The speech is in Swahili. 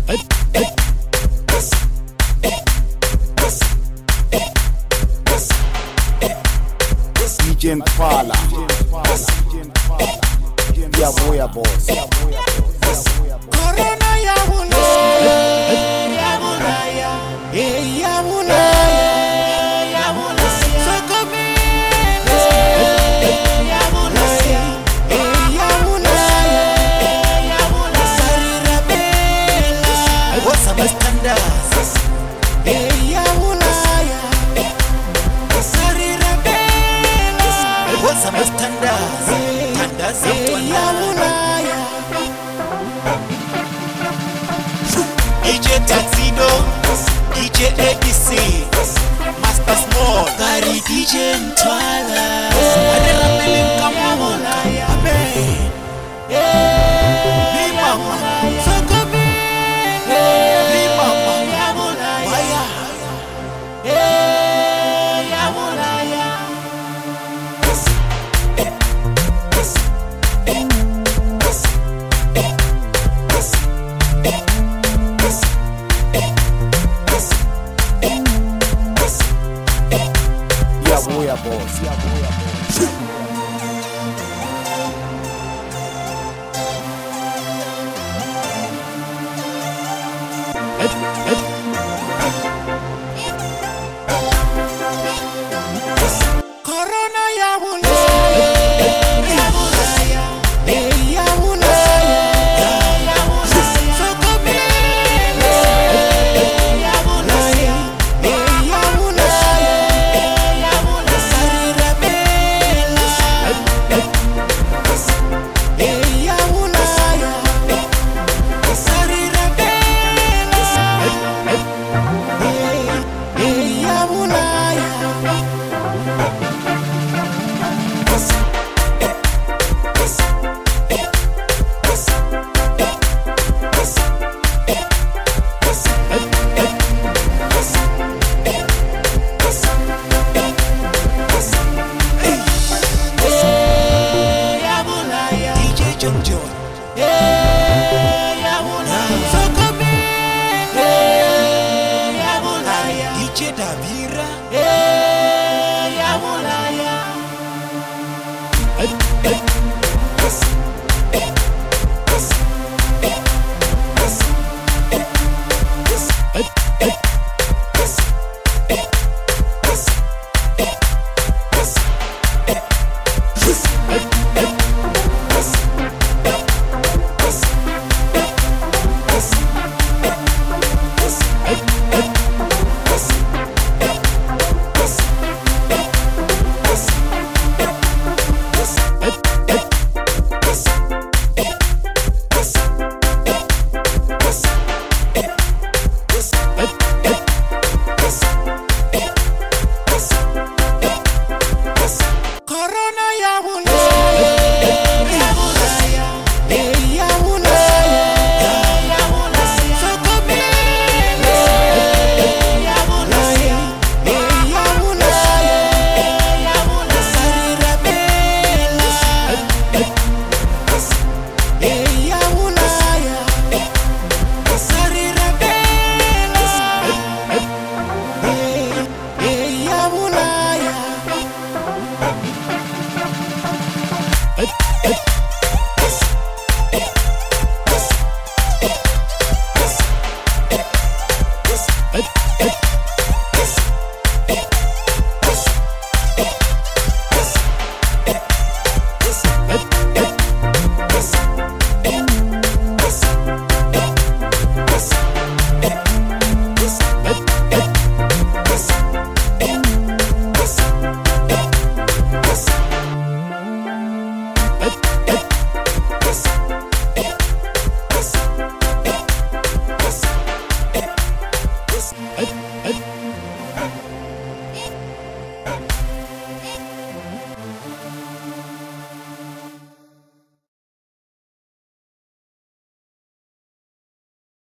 DJ Mpala, Yabuya boss. Corona yabuna, yabuna ya, yabuna ya, yabuna sokomile, yabuna ya, yabuna ya, yabuna sarira bela. What's up, standards? Yabuna ya, sarira bela. What's up, standards? Yabuna ya. DJ Tuxedo, DJ ABC, Master Small, Gary DJ Ntwala, Adela Melim Kamola, Abe, Ni Mama, Sokobi, Ni Mama, Yamuna, Waya, Yamuna, Yabuya boss. Corona yabuna, yabuna ya, yabuna ya, yabuna sokomile, yabuna ya, yabuna ya, yabuna sarira bela, yabuna ya, sarira bela, yabuna ya. Sokomile, yabuna ya, DJ Davira.